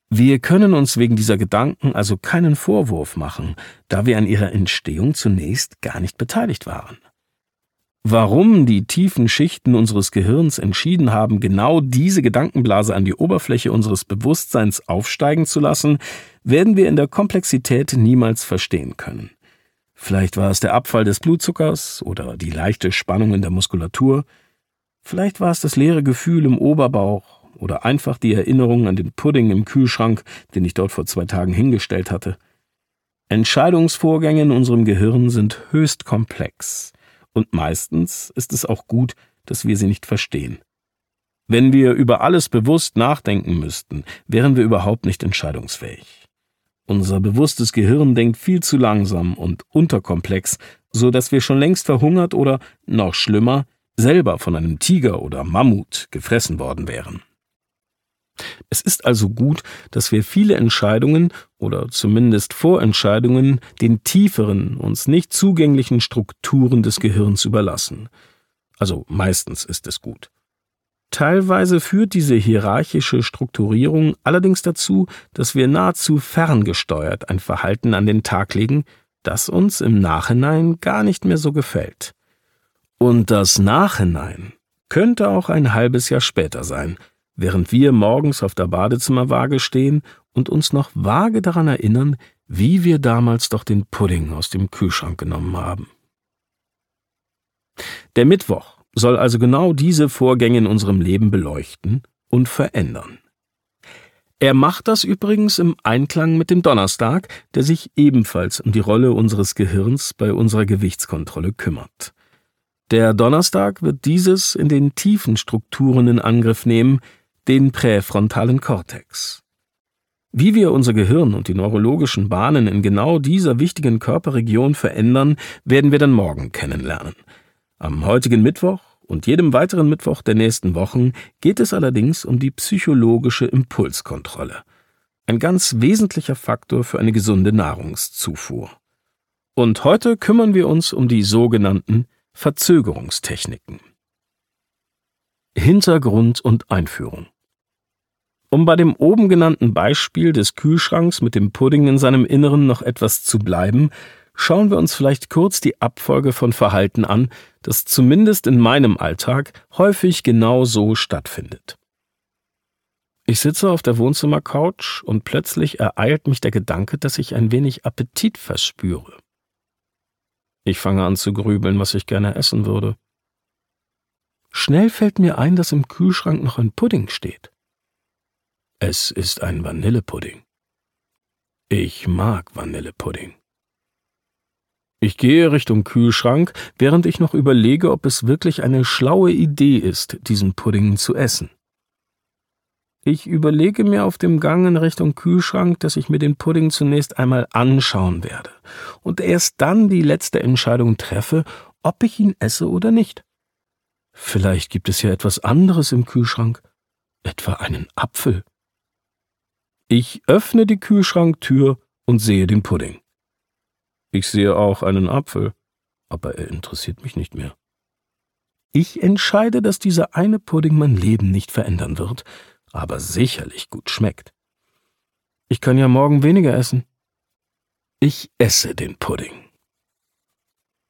Wir können uns wegen dieser Gedanken also keinen Vorwurf machen, da wir an ihrer Entstehung zunächst gar nicht beteiligt waren. Warum die tiefen Schichten unseres Gehirns entschieden haben, genau diese Gedankenblase an die Oberfläche unseres Bewusstseins aufsteigen zu lassen, werden wir in der Komplexität niemals verstehen können. Vielleicht war es der Abfall des Blutzuckers oder die leichte Spannung in der Muskulatur. Vielleicht war es das leere Gefühl im Oberbauch oder einfach die Erinnerung an den Pudding im Kühlschrank, den ich dort vor 2 Tagen hingestellt hatte. Entscheidungsvorgänge in unserem Gehirn sind höchst komplex. Und meistens ist es auch gut, dass wir sie nicht verstehen. Wenn wir über alles bewusst nachdenken müssten, wären wir überhaupt nicht entscheidungsfähig. Unser bewusstes Gehirn denkt viel zu langsam und unterkomplex, so dass wir schon längst verhungert oder, noch schlimmer, selber von einem Tiger oder Mammut gefressen worden wären. Es ist also gut, dass wir viele Entscheidungen oder zumindest Vorentscheidungen den tieferen, uns nicht zugänglichen Strukturen des Gehirns überlassen. Also meistens ist es gut. Teilweise führt diese hierarchische Strukturierung allerdings dazu, dass wir nahezu ferngesteuert ein Verhalten an den Tag legen, das uns im Nachhinein gar nicht mehr so gefällt. Und das Nachhinein könnte auch ein halbes Jahr später sein, während wir morgens auf der Badezimmerwaage stehen und uns noch vage daran erinnern, wie wir damals doch den Pudding aus dem Kühlschrank genommen haben. Der Mittwoch soll also genau diese Vorgänge in unserem Leben beleuchten und verändern. Er macht das übrigens im Einklang mit dem Donnerstag, der sich ebenfalls um die Rolle unseres Gehirns bei unserer Gewichtskontrolle kümmert. Der Donnerstag wird dieses in den tiefen Strukturen in Angriff nehmen, den präfrontalen Kortex. Wie wir unser Gehirn und die neurologischen Bahnen in genau dieser wichtigen Körperregion verändern, werden wir dann morgen kennenlernen. Am heutigen Mittwoch und jedem weiteren Mittwoch der nächsten Wochen geht es allerdings um die psychologische Impulskontrolle. Ein ganz wesentlicher Faktor für eine gesunde Nahrungszufuhr. Und heute kümmern wir uns um die sogenannten Verzögerungstechniken. Hintergrund und Einführung. Um bei dem oben genannten Beispiel des Kühlschranks mit dem Pudding in seinem Inneren noch etwas zu bleiben, schauen wir uns vielleicht kurz die Abfolge von Verhalten an, das zumindest in meinem Alltag häufig genau so stattfindet. Ich sitze auf der Wohnzimmercouch und plötzlich ereilt mich der Gedanke, dass ich ein wenig Appetit verspüre. Ich fange an zu grübeln, was ich gerne essen würde. Schnell fällt mir ein, dass im Kühlschrank noch ein Pudding steht. Es ist ein Vanillepudding. Ich mag Vanillepudding. Ich gehe Richtung Kühlschrank, während ich noch überlege, ob es wirklich eine schlaue Idee ist, diesen Pudding zu essen. Ich überlege mir auf dem Gang in Richtung Kühlschrank, dass ich mir den Pudding zunächst einmal anschauen werde und erst dann die letzte Entscheidung treffe, ob ich ihn esse oder nicht. Vielleicht gibt es ja etwas anderes im Kühlschrank, etwa einen Apfel. Ich öffne die Kühlschranktür und sehe den Pudding. Ich sehe auch einen Apfel, aber er interessiert mich nicht mehr. Ich entscheide, dass dieser eine Pudding mein Leben nicht verändern wird, aber sicherlich gut schmeckt. Ich kann ja morgen weniger essen. Ich esse den Pudding.